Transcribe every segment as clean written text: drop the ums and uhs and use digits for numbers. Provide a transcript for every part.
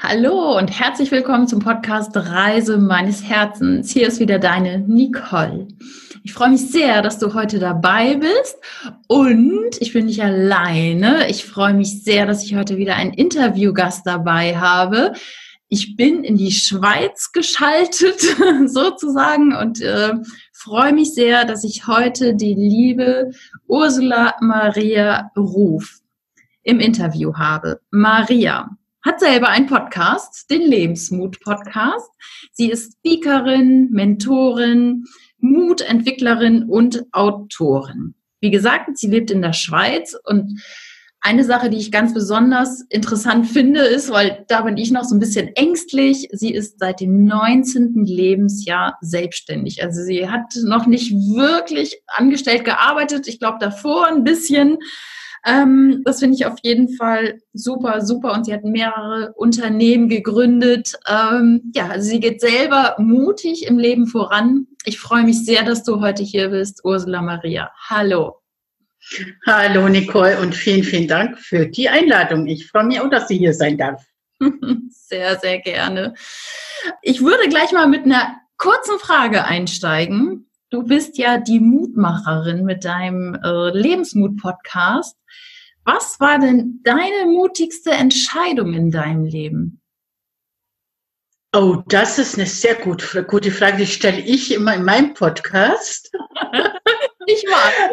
Hallo und herzlich willkommen zum Podcast Reise meines Herzens. Hier ist wieder deine Nicole. Ich freue mich sehr, dass du heute dabei bist und ich bin nicht alleine. Ich freue mich sehr, dass ich heute wieder einen Interviewgast dabei habe. Ich bin in die Schweiz geschaltet sozusagen und freue mich sehr, dass ich heute die liebe Ursula Maria Ruf im Interview habe. Maria hat selber einen Podcast, den Lebensmut-Podcast. Sie ist Speakerin, Mentorin, Mutentwicklerin und Autorin. Wie gesagt, sie lebt in der Schweiz und eine Sache, die ich ganz besonders interessant finde, ist, weil da bin ich noch so ein bisschen ängstlich, sie ist seit dem 19. Lebensjahr selbstständig. Also sie hat noch nicht wirklich angestellt gearbeitet. Ich glaube, davor ein bisschen. Das finde ich auf jeden Fall super, super. Und sie hat mehrere Unternehmen gegründet. Also sie geht selber mutig im Leben voran. Ich freue mich sehr, dass du heute hier bist, Ursula Maria. Hallo. Hallo Nicole und vielen, vielen Dank für die Einladung. Ich freue mich auch, dass ich hier sein darf. Sehr, sehr gerne. Ich würde gleich mal mit einer kurzen Frage einsteigen. Du bist ja die Mutmacherin mit deinem Lebensmut-Podcast. Was war denn deine mutigste Entscheidung in deinem Leben? Oh, das ist eine sehr gute Frage. Die stelle ich immer in meinem Podcast. Ich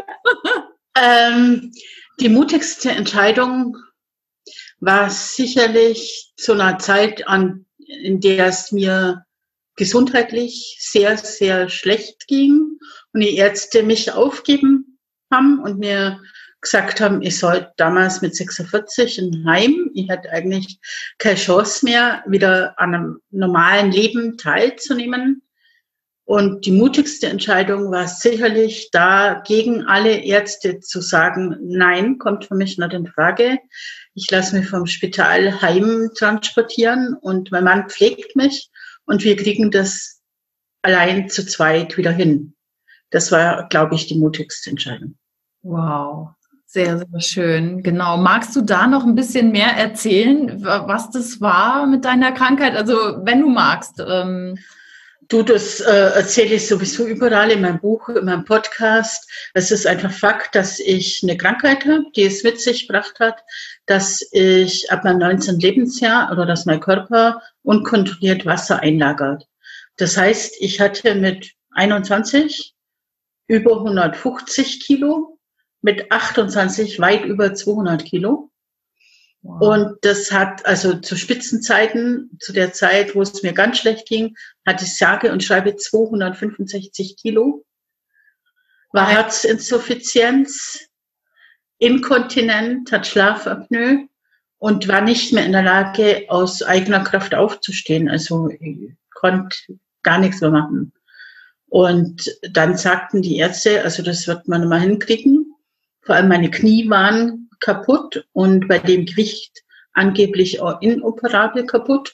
mag. Die mutigste Entscheidung war sicherlich zu einer Zeit, in der es mir gesundheitlich sehr, sehr schlecht ging und die Ärzte mich aufgeben haben und mir gesagt haben, ich soll damals mit 46 in Heim. Ich hatte eigentlich keine Chance mehr, wieder an einem normalen Leben teilzunehmen. Und die mutigste Entscheidung war sicherlich da, gegen alle Ärzte zu sagen, nein, kommt für mich nicht in Frage. Ich lasse mich vom Spital heim transportieren und mein Mann pflegt mich und wir kriegen das allein zu zweit wieder hin. Das war, glaube ich, die mutigste Entscheidung. Wow. Sehr, sehr schön. Genau. Magst du da noch ein bisschen mehr erzählen, was das war mit deiner Krankheit? Also, wenn du magst. Das erzähle ich sowieso überall in meinem Buch, in meinem Podcast. Es ist einfach Fakt, dass ich eine Krankheit habe, die es mit sich gebracht hat, dass ich ab meinem 19. Lebensjahr oder dass mein Körper unkontrolliert Wasser einlagert. Das heißt, ich hatte mit 21 über 150 Kilo, mit 28 weit über 200 Kilo. Wow. Und das hat also zu Spitzenzeiten, zu der Zeit, wo es mir ganz schlecht ging, hatte ich sage und schreibe 265 Kilo. War Herzinsuffizienz, inkontinent, hat Schlafapnoe und war nicht mehr in der Lage, aus eigener Kraft aufzustehen. Also ich konnte gar nichts mehr machen. Und dann sagten die Ärzte, also das wird man mal hinkriegen. Vor allem meine Knie waren kaputt und bei dem Gewicht angeblich auch inoperabel kaputt.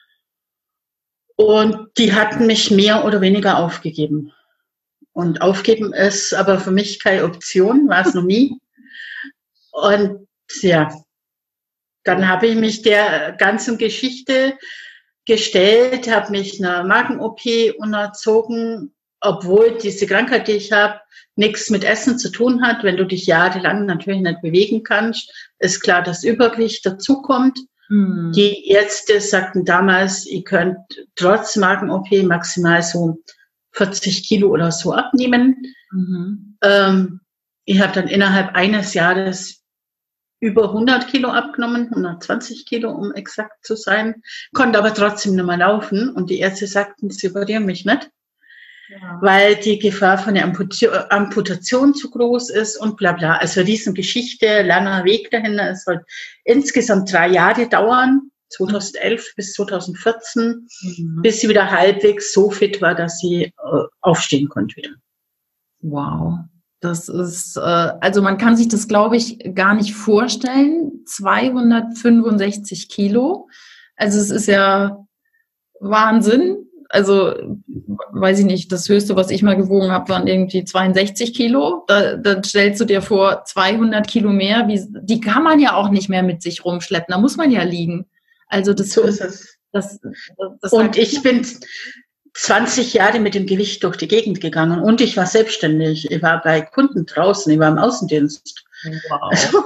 Und die hatten mich mehr oder weniger aufgegeben. Und aufgeben ist aber für mich keine Option, war es noch nie. Und ja, dann habe ich mich der ganzen Geschichte gestellt, habe mich einer Magen-OP unterzogen, obwohl diese Krankheit, die ich habe, nichts mit Essen zu tun hat. Wenn du dich jahrelang natürlich nicht bewegen kannst, ist klar, dass Übergewicht dazukommt. Mhm. Die Ärzte sagten damals, ihr könnt trotz Magen-OP maximal so 40 Kilo oder so abnehmen. Mhm. Ich habe dann innerhalb eines Jahres über 100 Kilo abgenommen, 120 Kilo, um exakt zu sein, konnte aber trotzdem nicht mehr laufen. Und die Ärzte sagten, sie operieren mich nicht. Ja. Weil die Gefahr von der Amputation zu groß ist und bla bla. Also Riesengeschichte, langer Weg dahin. Es soll insgesamt 3 Jahre dauern, 2011 bis 2014, bis sie wieder halbwegs so fit war, dass sie aufstehen konnte wieder. Wow, das ist, also man kann sich das, glaube ich, gar nicht vorstellen. 265 Kilo. Also es ist ja Wahnsinn. Also, weiß ich nicht, das Höchste, was ich mal gewogen habe, waren irgendwie 62 Kilo. Da stellst du dir vor, 200 Kilo mehr, die kann man ja auch nicht mehr mit sich rumschleppen. Da muss man ja liegen. Also so ist es. Und ich bin 20 Jahre mit dem Gewicht durch die Gegend gegangen und ich war selbstständig. Ich war bei Kunden draußen, ich war im Außendienst. Wow.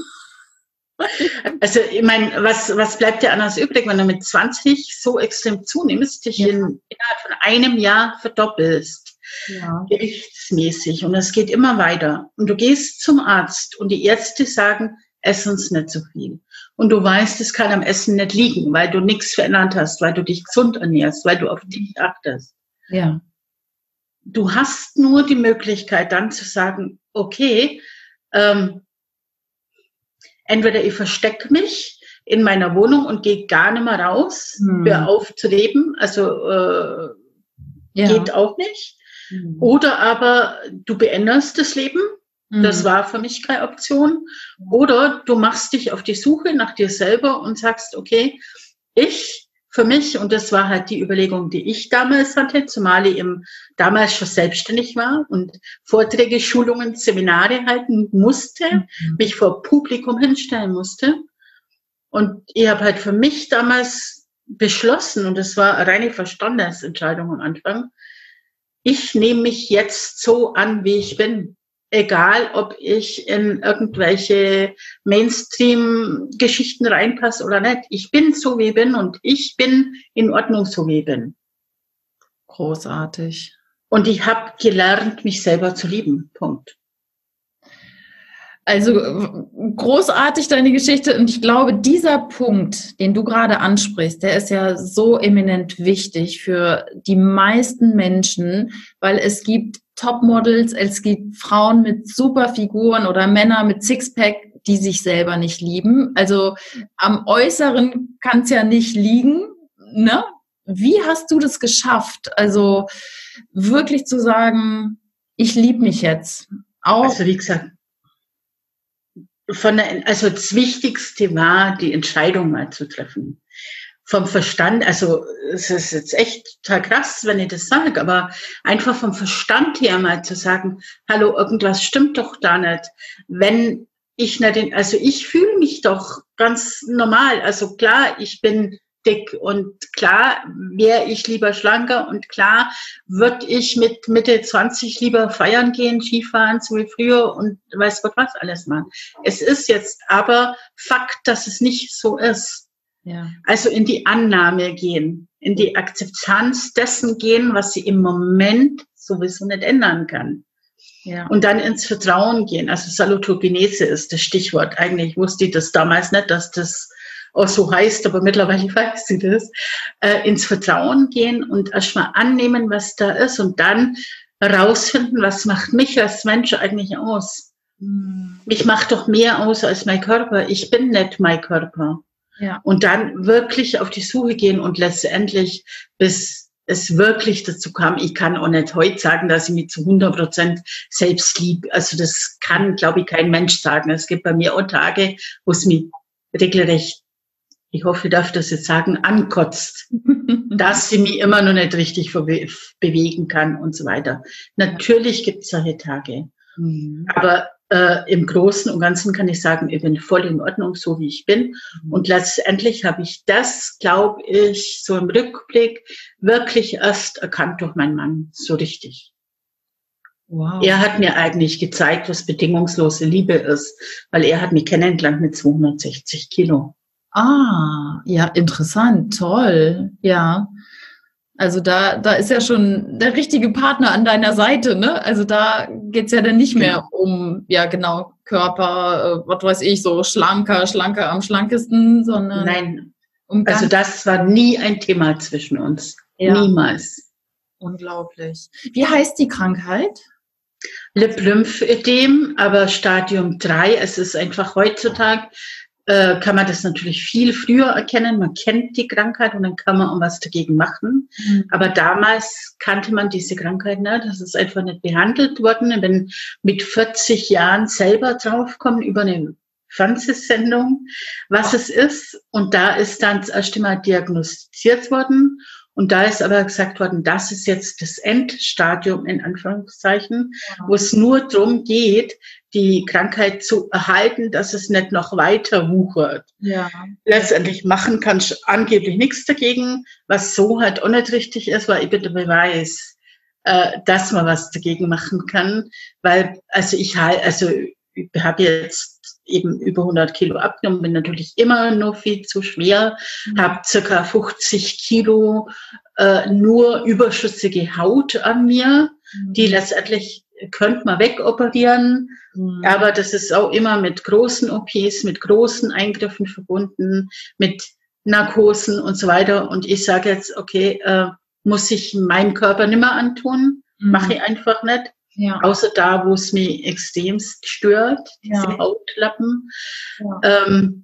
Also ich meine, was bleibt dir anders übrig, wenn du mit 20 so extrem zunimmst, dich innerhalb von einem Jahr verdoppelst, gewichtsmäßig, und es geht immer weiter. Und du gehst zum Arzt und die Ärzte sagen, ess uns nicht so viel. Und du weißt, es kann am Essen nicht liegen, weil du nichts verändert hast, weil du dich gesund ernährst, weil du auf dich achtest. Ja. Du hast nur die Möglichkeit dann zu sagen, okay, entweder ich verstecke mich in meiner Wohnung und gehe gar nicht mehr raus, hör auf zu leben, also geht auch nicht. Oder aber du beänderst das Leben. Das war für mich keine Option. Oder du machst dich auf die Suche nach dir selber und sagst, okay, für mich, und das war halt die Überlegung, die ich damals hatte, zumal ich damals schon selbstständig war und Vorträge, Schulungen, Seminare halten musste, mich vor Publikum hinstellen musste. Und ich habe halt für mich damals beschlossen, und das war eine reine Verstandesentscheidung am Anfang, ich nehme mich jetzt so an, wie ich bin. Egal, ob ich in irgendwelche Mainstream-Geschichten reinpasse oder nicht. Ich bin so, wie ich bin, und ich bin in Ordnung, so wie ich bin. Großartig. Und ich habe gelernt, mich selber zu lieben. Punkt. Also großartig deine Geschichte, und ich glaube, dieser Punkt, den du gerade ansprichst, der ist ja so eminent wichtig für die meisten Menschen, weil es gibt Topmodels, es gibt Frauen mit super Figuren oder Männer mit Sixpack, die sich selber nicht lieben. Also am Äußeren kann es ja nicht liegen, ne? Wie hast du das geschafft? Also wirklich zu sagen, ich liebe mich jetzt. Auch also wie gesagt, also das Wichtigste war, die Entscheidung mal zu treffen. Vom Verstand, also es ist jetzt echt total krass, wenn ich das sage, aber einfach vom Verstand her mal zu sagen, hallo, irgendwas stimmt doch da nicht. Wenn ich nicht, also ich fühle mich doch ganz normal. Also klar, ich bin dick und klar wäre ich lieber schlanker und klar würde ich mit Mitte 20 lieber feiern gehen, Skifahren, so wie früher und weiß Gott was alles machen. Es ist jetzt aber Fakt, dass es nicht so ist. Ja. Also in die Annahme gehen, in die Akzeptanz dessen gehen, was sie im Moment sowieso nicht ändern kann. Ja. Und dann ins Vertrauen gehen. Also Salutogenese ist das Stichwort. Eigentlich wusste ich das damals nicht, dass das auch so heißt, aber mittlerweile weiß ich das. Ins Vertrauen gehen und erstmal annehmen, was da ist, und dann herausfinden, was macht mich als Mensch eigentlich aus. Mich macht doch mehr aus als mein Körper. Ich bin nicht mein Körper. Ja. Und dann wirklich auf die Suche gehen und letztendlich, bis es wirklich dazu kam, ich kann auch nicht heute sagen, dass ich mich zu 100% selbst liebe. Also das kann, glaube ich, kein Mensch sagen. Es gibt bei mir auch Tage, wo es mich regelrecht, ich hoffe, ich darf das jetzt sagen, ankotzt, dass sie mich immer noch nicht richtig bewegen kann und so weiter. Natürlich gibt es solche Tage. Aber im Großen und Ganzen kann ich sagen, ich bin voll in Ordnung, so wie ich bin. Und letztendlich habe ich das, glaube ich, so im Rückblick wirklich erst erkannt durch meinen Mann, so richtig. Wow. Er hat mir eigentlich gezeigt, was bedingungslose Liebe ist, weil er hat mich kennengelernt mit 260 Kilo. Ah, ja, interessant, toll, ja. Also da ist ja schon der richtige Partner an deiner Seite, ne? Also da geht's ja dann nicht mehr um, ja genau, Körper, was weiß ich, so schlanker am schlankesten, sondern nein, also das war nie ein Thema zwischen uns, niemals. Unglaublich. Wie heißt die Krankheit? Lip-Lymphödem, aber Stadium 3, es ist einfach heutzutage, kann man das natürlich viel früher erkennen. Man kennt die Krankheit und dann kann man auch was dagegen machen. Aber damals kannte man diese Krankheit nicht. Das ist einfach nicht behandelt worden. Ich bin mit 40 Jahren selber draufgekommen über eine Fernsehsendung, was es ist. Und da ist dann das erste Mal diagnostiziert worden. Und da ist aber gesagt worden, das ist jetzt das Endstadium, in Anführungszeichen, wo es nur darum geht, die Krankheit zu erhalten, dass es nicht noch weiter wuchert. Ja. Letztendlich machen kannst du angeblich nichts dagegen, was so halt auch nicht richtig ist, weil ich bin der Beweis, dass man was dagegen machen kann, weil ich habe jetzt eben über 100 Kilo abgenommen, bin natürlich immer noch viel zu schwer, habe circa 50 Kilo nur überschüssige Haut an mir, die letztendlich könnte man wegoperieren, aber das ist auch immer mit großen OPs, mit großen Eingriffen verbunden, mit Narkosen und so weiter. Und ich sage jetzt, okay, muss ich meinem Körper nicht mehr antun, mache ich einfach nicht. Ja. Außer da, wo es mich extremst stört, diese Hautlappen. Ja.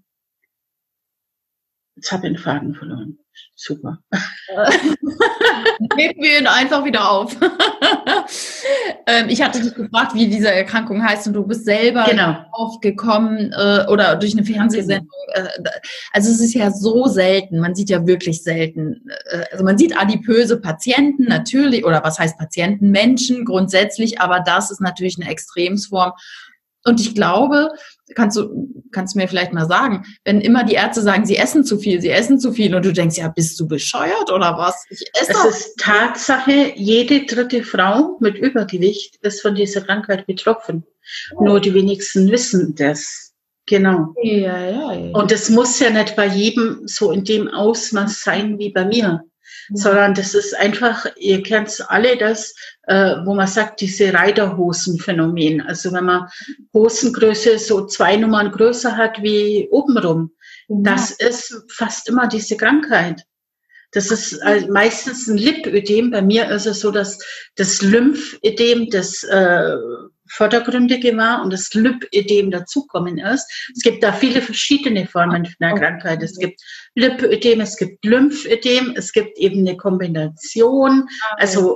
Jetzt habe ich den Faden verloren. Super. Nehmen wir ihn einfach wieder auf. Ich hatte dich gefragt, wie diese Erkrankung heißt und du bist selber aufgekommen oder durch eine Fernsehsendung. Also es ist ja so selten, man sieht ja wirklich selten. Also man sieht adipöse Patienten natürlich, oder was heißt Patienten? Menschen grundsätzlich, aber das ist natürlich eine Extremsform. Und ich glaube, kannst du mir vielleicht mal sagen, wenn immer die Ärzte sagen, sie essen zu viel und du denkst, ja, bist du bescheuert oder was? Es ist Tatsache, jede dritte Frau mit Übergewicht ist von dieser Krankheit betroffen. Oh. Nur die wenigsten wissen das. Genau. Ja. Und es muss ja nicht bei jedem so in dem Ausmaß sein wie bei mir. Sondern das ist einfach, ihr kennt es alle, das, wo man sagt, diese Reiterhosen-Phänomen. Also wenn man Hosengröße so 2 Nummern größer hat wie obenrum, das ist fast immer diese Krankheit. Das ist meistens ein Lipödem. Bei mir ist es so, dass das Lymphödem das vordergründige war und das Lipödem dazukommen ist. Es gibt da viele verschiedene Formen von der Krankheit. Es gibt Lipödem, es gibt Lymphödem, es gibt eben eine Kombination. Also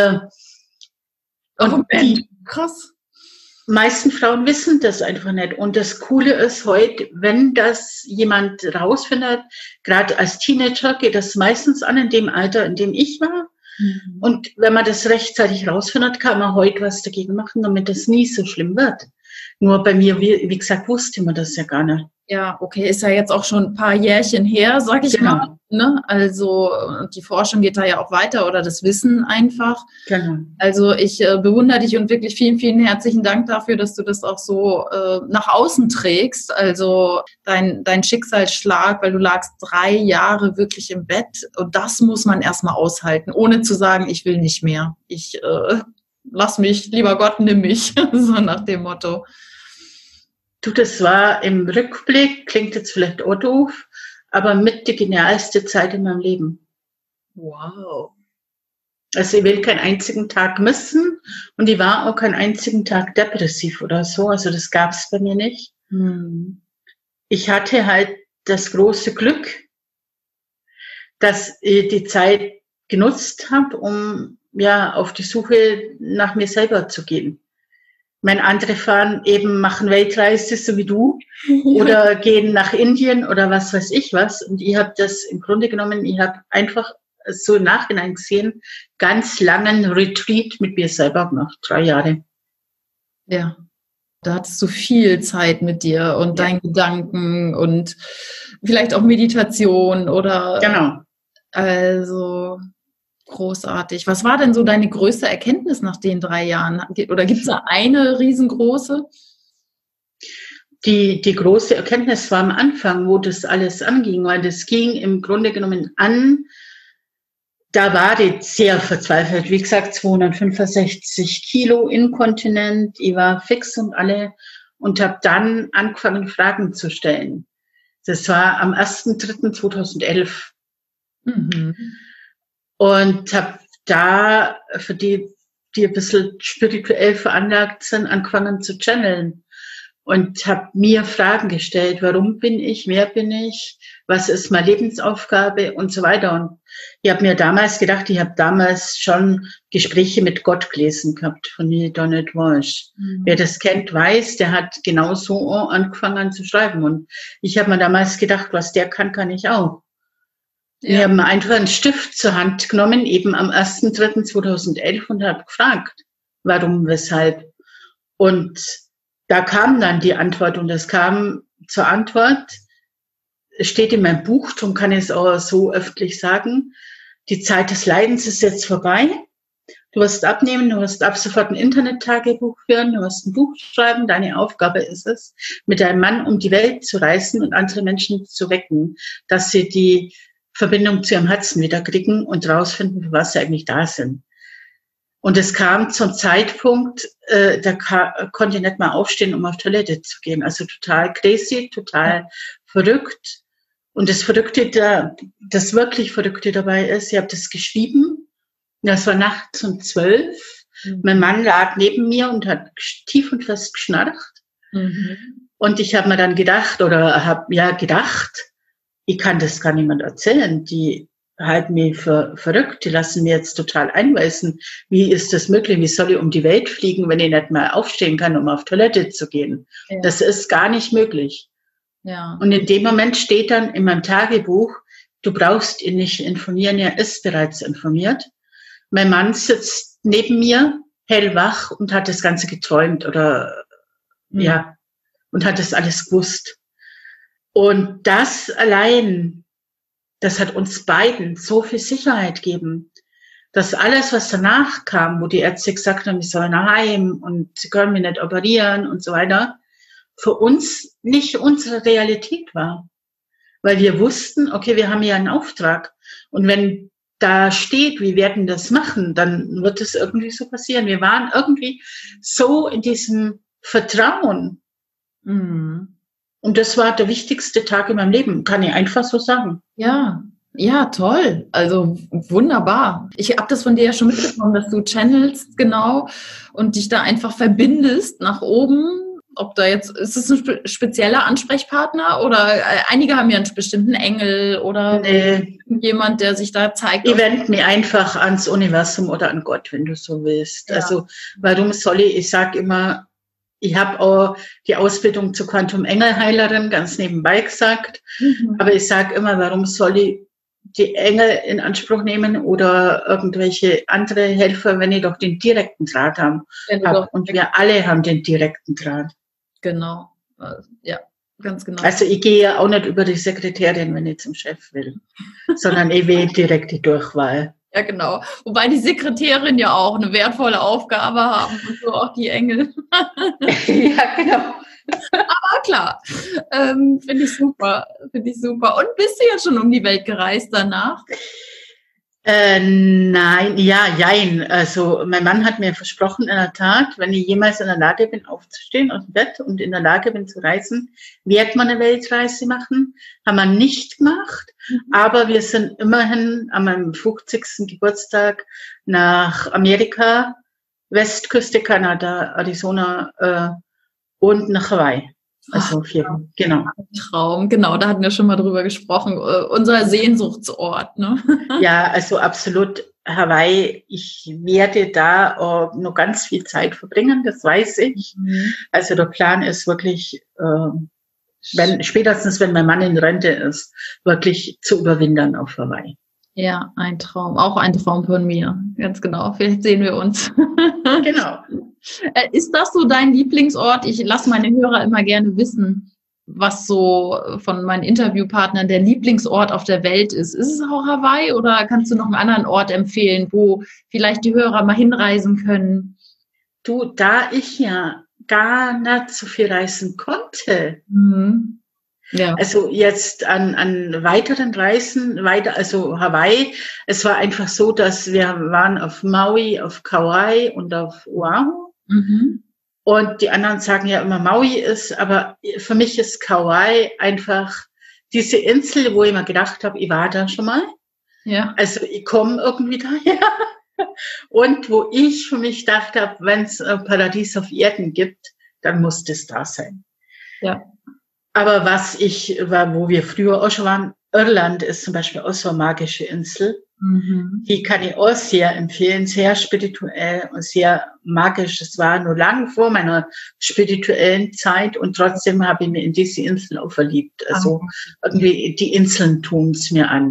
und die krass. Meisten Frauen wissen das einfach nicht. Und das Coole ist heute, wenn das jemand rausfindet, gerade als Teenager geht das meistens an in dem Alter, in dem ich war. Und wenn man das rechtzeitig rausfindet, kann man heute was dagegen machen, damit das nie so schlimm wird. Nur bei mir, wie gesagt, wusste man das ja gar nicht. Ja, okay, ist ja jetzt auch schon ein paar Jährchen her, sag ich mal. Ne? Also die Forschung geht da ja auch weiter oder das Wissen einfach. Genau. Also ich bewundere dich und wirklich vielen, vielen herzlichen Dank dafür, dass du das auch so nach außen trägst. Also dein Schicksalsschlag, weil du lagst 3 Jahre wirklich im Bett und das muss man erstmal aushalten, ohne zu sagen, ich will nicht mehr. Ich lass mich, lieber Gott, nimm mich, so nach dem Motto. Du, das war im Rückblick, klingt jetzt vielleicht auch doof, aber mit die genialste Zeit in meinem Leben. Wow. Also ich will keinen einzigen Tag missen und ich war auch keinen einzigen Tag depressiv oder so, also das gab es bei mir nicht. Ich hatte halt das große Glück, dass ich die Zeit genutzt habe, um auf die Suche nach mir selber zu gehen. Andere fahren eben, machen Weltreise, so wie du, oder gehen nach Indien oder was weiß ich was. Und ich habe das im Grunde genommen, ich habe einfach so im Nachhinein gesehen, ganz langen Retreat mit mir selber gemacht, 3 Jahre. Ja, da hattest du viel Zeit mit dir und deinen Gedanken und vielleicht auch Meditation oder... Genau. Also... Großartig. Was war denn so deine größte Erkenntnis nach den 3 Jahren? Oder gibt es da eine riesengroße? Die große Erkenntnis war am Anfang, wo das alles anging, weil das ging im Grunde genommen an, da war die sehr verzweifelt. Wie gesagt, 265 Kilo inkontinent, ich war fix und alle und habe dann angefangen, Fragen zu stellen. Das war am 1.3.2011. Und habe da, für die ein bisschen spirituell veranlagt sind, angefangen zu channeln. Und habe mir Fragen gestellt, warum bin ich, wer bin ich, was ist meine Lebensaufgabe und so weiter. Und ich habe mir damals gedacht, ich habe damals schon Gespräche mit Gott gelesen gehabt, von Neale Donald Walsch. Wer das kennt, weiß, der hat genau so angefangen zu schreiben. Und ich habe mir damals gedacht, was der kann ich auch. Wir haben einfach einen Stift zur Hand genommen, eben am 1.3.2011 und habe gefragt, warum, weshalb. Und da kam dann die Antwort und es kam zur Antwort, es steht in meinem Buch, darum kann ich es auch so öffentlich sagen, die Zeit des Leidens ist jetzt vorbei. Du wirst abnehmen, du wirst ab sofort ein Internet-Tagebuch führen, du wirst ein Buch schreiben. Deine Aufgabe ist es, mit deinem Mann um die Welt zu reisen und andere Menschen zu wecken, dass sie die Verbindung zu ihrem Herzen wieder kriegen und rausfinden, für was sie eigentlich da sind. Und es kam zum Zeitpunkt, konnte ich nicht mal aufstehen, um auf Toilette zu gehen. Also total crazy, total verrückt. Und das wirklich Verrückte dabei ist, ich habe das geschrieben. Das war nachts um 12. Mein Mann lag neben mir und hat tief und fest geschnarcht. Und ich habe mir dann gedacht, ich kann das gar niemand erzählen. Die halten mich für verrückt, die lassen mir jetzt total einweisen. Wie ist das möglich? Wie soll ich um die Welt fliegen, wenn ich nicht mal aufstehen kann, um auf Toilette zu gehen? Ja. Das ist gar nicht möglich. Ja. Und in dem Moment steht dann in meinem Tagebuch, du brauchst ihn nicht informieren, er ist bereits informiert. Mein Mann sitzt neben mir, hellwach, und hat das Ganze geträumt und hat das alles gewusst. Und das allein, das hat uns beiden so viel Sicherheit gegeben, dass alles, was danach kam, wo die Ärzte gesagt haben, ich soll nach heim und sie können mich nicht operieren und so weiter, für uns nicht unsere Realität war. Weil wir wussten, okay, wir haben ja einen Auftrag. Und wenn da steht, wir werden das machen, dann wird es irgendwie so passieren. Wir waren irgendwie so in diesem Vertrauen. Und das war der wichtigste Tag in meinem Leben, kann ich einfach so sagen. Ja, toll. Also wunderbar. Ich habe das von dir ja schon mitbekommen, dass du channelst, genau, und dich da einfach verbindest nach oben. Ob da jetzt, ist es ein spezieller Ansprechpartner oder einige haben ja einen bestimmten Engel oder jemand, der sich da zeigt? Ich wende mich einfach ans Universum oder an Gott, wenn du so willst. Ja. Also warum soll ich sage immer, ich habe auch die Ausbildung zur Quantum-Engelheilerin ganz nebenbei gesagt, aber ich sage immer, warum soll ich die Engel in Anspruch nehmen oder irgendwelche andere Helfer, wenn ich doch den direkten Draht habe. Und wir alle haben den direkten Draht. Genau, ja, ganz genau. Also ich gehe ja auch nicht über die Sekretärin, wenn ich zum Chef will, sondern ich will direkt die Durchwahl. Ja, genau. Wobei die Sekretärin ja auch eine wertvolle Aufgabe haben und so auch die Engel. Ja, genau. Aber klar, finde ich super. Und bist du jetzt schon um die Welt gereist danach? Nein, jein. Also mein Mann hat mir versprochen, in der Tat, wenn ich jemals in der Lage bin, aufzustehen aus dem Bett und in der Lage bin zu reisen, wird man eine Weltreise machen. Haben wir nicht gemacht, aber wir sind immerhin an meinem 50. Geburtstag nach Amerika, Westküste Kanada, Arizona und nach Hawaii. Also genau. Traum, genau, da hatten wir schon mal drüber gesprochen. Unser Sehnsuchtsort, ne? Ja, also absolut Hawaii. Ich werde da noch ganz viel Zeit verbringen, das weiß ich. Also der Plan ist wirklich, spätestens wenn mein Mann in Rente ist, wirklich zu überwintern auf Hawaii. Ja, ein Traum, auch ein Traum von mir, ganz genau. Vielleicht sehen wir uns. Genau. Ist das so dein Lieblingsort? Ich lasse meine Hörer immer gerne wissen, was so von meinen Interviewpartnern der Lieblingsort auf der Welt ist. Ist es auch Hawaii oder kannst du noch einen anderen Ort empfehlen, wo vielleicht die Hörer mal hinreisen können? Du, da ich ja gar nicht so viel reisen konnte, ja. Also jetzt an weiteren Reisen, also Hawaii, es war einfach so, dass wir waren auf Maui, auf Kauai und auf Oahu. Und die anderen sagen ja immer, Maui ist, aber für mich ist Kauai einfach diese Insel, wo ich mir gedacht habe, ich war da schon mal. Ja. Also ich komme irgendwie daher. Und wo ich für mich gedacht habe, wenn es ein Paradies auf Erden gibt, dann muss das da sein. Ja. Aber wo wir früher auch schon waren, Irland ist zum Beispiel auch so eine magische Insel. Die kann ich auch sehr empfehlen, sehr spirituell und sehr magisch. Es war nur lang vor meiner spirituellen Zeit und trotzdem habe ich mich in diese Insel auch verliebt. Also irgendwie die Inseln tun es mir an.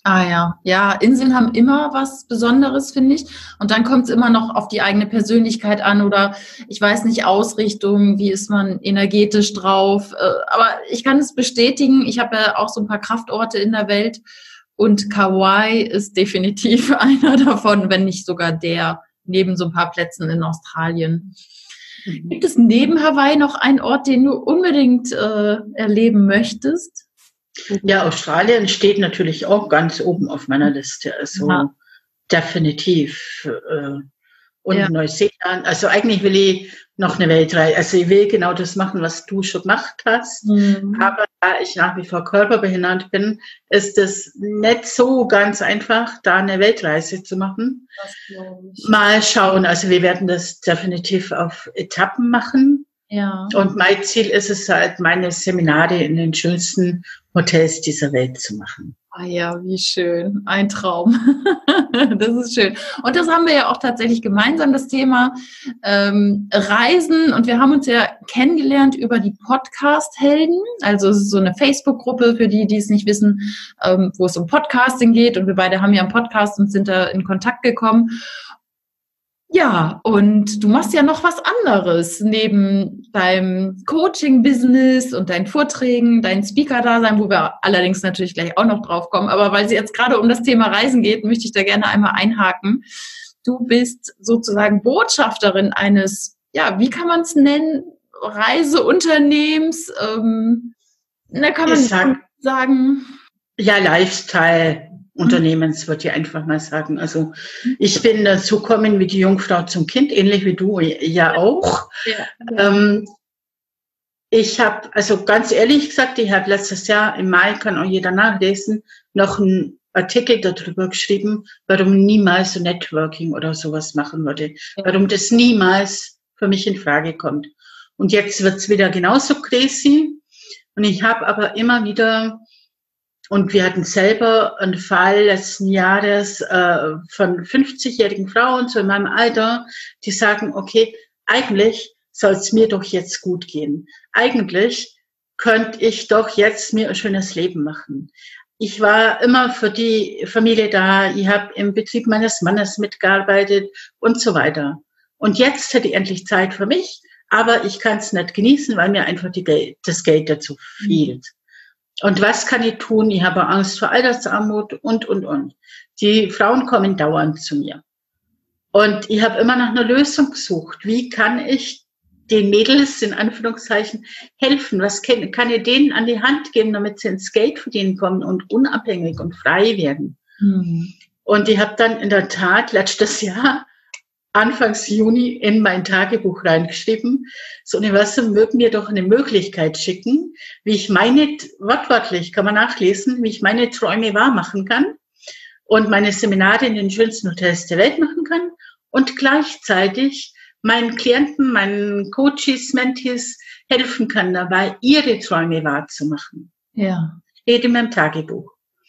Ah ja, ja, Inseln haben immer was Besonderes, finde ich. Und dann kommt es immer noch auf die eigene Persönlichkeit an oder ich weiß nicht, Ausrichtung, wie ist man energetisch drauf. Aber ich kann es bestätigen, ich habe ja auch so ein paar Kraftorte in der Welt und Kauai ist definitiv einer davon, wenn nicht sogar der, neben so ein paar Plätzen in Australien. Gibt es neben Hawaii noch einen Ort, den du unbedingt erleben möchtest? Ja, Australien steht natürlich auch ganz oben auf meiner Liste. Also definitiv. Und Neuseeland. Also eigentlich will ich noch eine Weltreise. Also ich will genau das machen, was du schon gemacht hast. Aber da ich nach wie vor körperbehindert bin, ist es nicht so ganz einfach, da eine Weltreise zu machen. Mal schauen. Also wir werden das definitiv auf Etappen machen. Ja. Und mein Ziel ist es halt, meine Seminare in den schönsten Hotels dieser Welt zu machen. Ah ja, wie schön. Ein Traum. Das ist schön. Und das haben wir ja auch tatsächlich gemeinsam, das Thema Reisen. Und wir haben uns ja kennengelernt über die Podcast-Helden. Also es ist so eine Facebook-Gruppe, für die, die es nicht wissen, wo es um Podcasting geht. Und wir beide haben ja einen Podcast und sind da in Kontakt gekommen. Ja, und du machst ja noch was anderes neben deinem Coaching-Business und deinen Vorträgen, dein Speaker-Dasein, wo wir allerdings natürlich gleich auch noch drauf kommen. Aber weil es jetzt gerade um das Thema Reisen geht, möchte ich da gerne einmal einhaken. Du bist sozusagen Botschafterin eines, ja, wie kann man es nennen, Reiseunternehmens. Da kann man sagen. Ja, Lifestyle-Unternehmens, würde ich einfach mal sagen. Also ich bin dazu gekommen wie die Jungfrau zum Kind, ähnlich wie du ja auch. Ja. Ich habe, also ganz ehrlich gesagt, ich habe letztes Jahr im Mai, kann auch jeder nachlesen, noch einen Artikel darüber geschrieben, warum niemals so Networking oder sowas machen würde. Ja. Warum das niemals für mich in Frage kommt. Und jetzt wird's wieder genauso crazy. Und ich habe aber immer wieder... Und wir hatten selber einen Fall letzten Jahres von 50-jährigen Frauen, so in meinem Alter, die sagen, okay, eigentlich soll es mir doch jetzt gut gehen. Eigentlich könnte ich doch jetzt mir ein schönes Leben machen. Ich war immer für die Familie da, ich habe im Betrieb meines Mannes mitgearbeitet und so weiter. Und jetzt hätte ich endlich Zeit für mich, aber ich kann es nicht genießen, weil mir einfach das Geld dazu fehlt. Und was kann ich tun? Ich habe Angst vor Altersarmut und. Die Frauen kommen dauernd zu mir. Und ich habe immer nach einer Lösung gesucht. Wie kann ich den Mädels, in Anführungszeichen, helfen? Was kann ich denen an die Hand geben, damit sie ins Geld verdienen kommen und unabhängig und frei werden? Und ich habe dann in der Tat letztes Jahr Anfangs Juni in mein Tagebuch reingeschrieben, das Universum möge mir doch eine Möglichkeit schicken, wie ich wortwörtlich kann man nachlesen, wie ich meine Träume wahr machen kann und meine Seminare in den schönsten Hotels der Welt machen kann und gleichzeitig meinen Klienten, meinen Coaches, Mentees helfen kann dabei, ihre Träume wahrzumachen. Ja. Steht in meinem Tagebuch.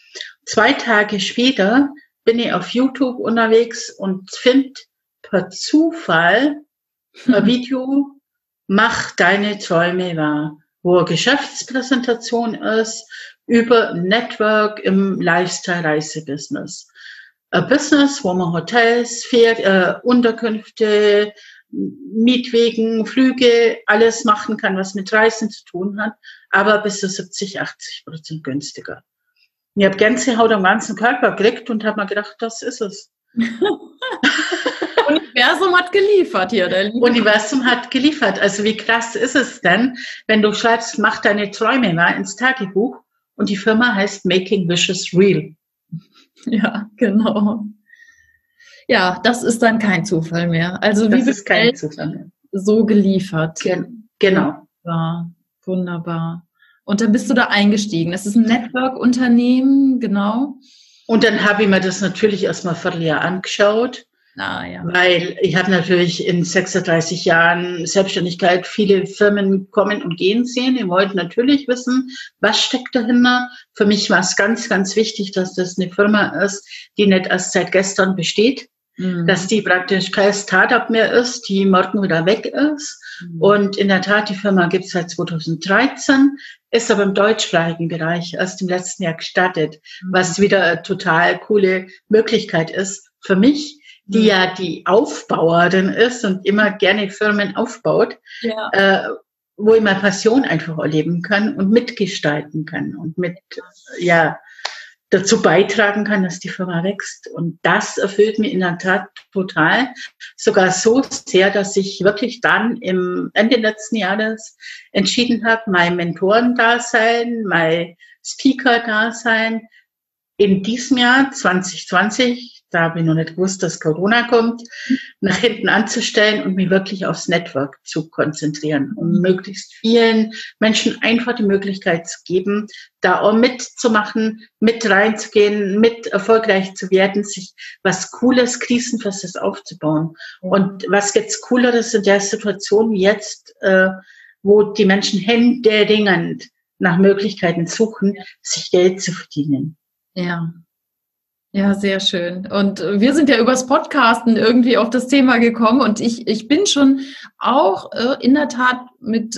2 Tage später bin ich auf YouTube unterwegs und finde per Zufall ein Video, mach deine Träume wahr, wo eine Geschäftspräsentation ist über Network im Lifestyle-Reise-Business. Ein Business, wo man Hotels, Unterkünfte, Mietwegen, Flüge, alles machen kann, was mit Reisen zu tun hat, aber bis zu 70-80% günstiger. Ich habe Gänsehaut am ganzen Körper gekriegt und habe mir gedacht, das ist es. Universum hat geliefert hier. Universum hat geliefert. Also wie krass ist es denn, wenn du schreibst, mach deine Träume wahr ins Tagebuch und die Firma heißt Making Wishes Real. Ja, genau. Ja, das ist dann kein Zufall mehr. Also das ist kein Zufall mehr. So geliefert. Genau. Ja, wunderbar. Und dann bist du da eingestiegen. Das ist ein Network-Unternehmen, genau. Und dann habe ich mir das natürlich erstmal ein Vierteljahr angeschaut. Ja. Weil ich habe natürlich in 36 Jahren Selbstständigkeit viele Firmen kommen und gehen sehen. Ich wollte natürlich wissen, was steckt dahinter. Für mich war es ganz, ganz wichtig, dass das eine Firma ist, die nicht erst seit gestern besteht, dass die praktisch kein Startup mehr ist, die morgen wieder weg ist. Und in der Tat, die Firma gibt es seit 2013, ist aber im deutschsprachigen Bereich erst im letzten Jahr gestartet, was wieder eine total coole Möglichkeit ist für mich, die ja die Aufbauerin ist und immer gerne Firmen aufbaut, wo ich meine Passion einfach erleben kann und mitgestalten kann und dazu beitragen kann, dass die Firma wächst. Und das erfüllt mich in der Tat total. Sogar so sehr, dass ich wirklich dann im Ende letzten Jahres entschieden habe, mein Mentorendasein, mein Speaker-Dasein in diesem Jahr 2020, da habe ich noch nicht gewusst, dass Corona kommt, nach hinten anzustellen und mich wirklich aufs Network zu konzentrieren, um möglichst vielen Menschen einfach die Möglichkeit zu geben, da auch mitzumachen, mit reinzugehen, mit erfolgreich zu werden, sich was Cooles, Krisenfestes aufzubauen. Und was gibt's Cooleres in der Situation wie jetzt, wo die Menschen händeringend nach Möglichkeiten suchen, sich Geld zu verdienen. Ja, sehr schön. Und wir sind ja übers Podcasten irgendwie auf das Thema gekommen und ich bin schon auch in der Tat mit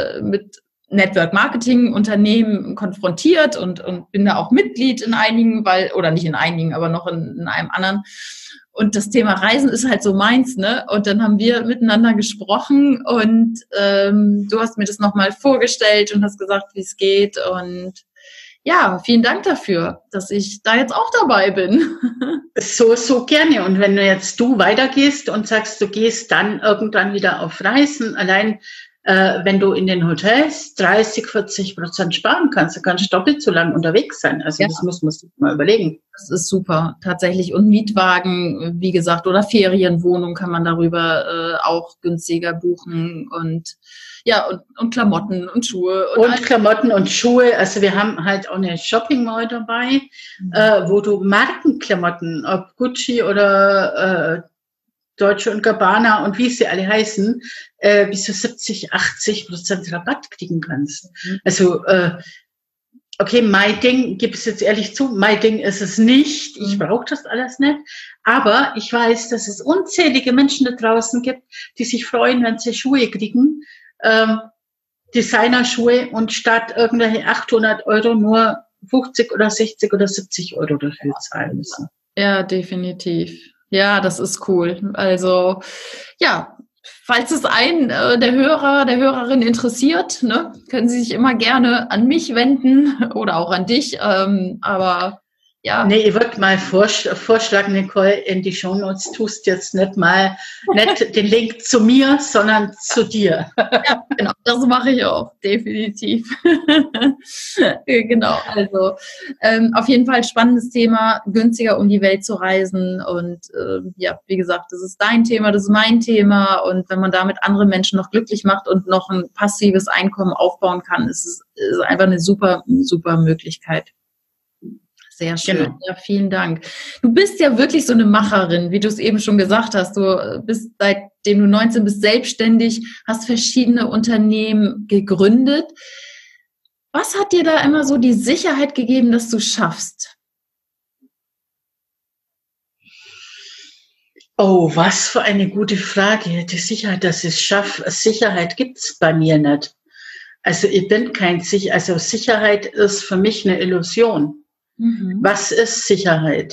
Network-Marketing-Unternehmen konfrontiert und bin da auch Mitglied in einigen, oder nicht in einigen, aber noch in einem anderen. Und das Thema Reisen ist halt so meins, ne? Und dann haben wir miteinander gesprochen und du hast mir das nochmal vorgestellt und hast gesagt, wie es geht. Und ja, vielen Dank dafür, dass ich da jetzt auch dabei bin. So gerne. Und wenn du weitergehst und sagst, du gehst dann irgendwann wieder auf Reisen, allein wenn du in den Hotels 30-40% sparen kannst, dann kannst du doppelt so lang unterwegs sein. Also das muss man sich mal überlegen. Das ist super, tatsächlich. Und Mietwagen, wie gesagt, oder Ferienwohnung kann man darüber auch günstiger buchen und und Klamotten und Schuhe. Und Klamotten und Schuhe. Also wir haben halt auch eine Shopping Mall dabei, wo du Markenklamotten, ob Gucci oder Deutsche und Gabbana und wie sie alle heißen, bis zu 70-80% Rabatt kriegen kannst. Also, okay, mein Ding, gebe es jetzt ehrlich zu, mein Ding ist es nicht. Ich brauche das alles nicht. Aber ich weiß, dass es unzählige Menschen da draußen gibt, die sich freuen, wenn sie Schuhe kriegen, Designerschuhe und statt irgendwelche 800 € nur 50 oder 60 oder 70 € dafür zahlen müssen. Ja, definitiv. Ja, das ist cool. Also, ja, falls es einen der Hörer, der Hörerin interessiert, ne, können Sie sich immer gerne an mich wenden oder auch an dich. Aber ja. Nee, ich würde mal vorschlagen, Nicole, in die Shownotes tust jetzt nicht den Link zu mir, sondern zu dir. Ja, genau, das mache ich auch, definitiv. Genau, also auf jeden Fall spannendes Thema, günstiger um die Welt zu reisen und wie gesagt, das ist dein Thema, das ist mein Thema und wenn man damit andere Menschen noch glücklich macht und noch ein passives Einkommen aufbauen kann, ist es einfach eine super, super Möglichkeit. Sehr schön. Genau. Ja, vielen Dank. Du bist ja wirklich so eine Macherin, wie du es eben schon gesagt hast. Du bist, seitdem du 19 bist, selbstständig, hast verschiedene Unternehmen gegründet. Was hat dir da immer so die Sicherheit gegeben, dass du schaffst? Oh, was für eine gute Frage. Die Sicherheit, dass ich es schaffe. Sicherheit gibt's bei mir nicht. Also ich bin Sicherheit ist für mich eine Illusion. Was ist Sicherheit?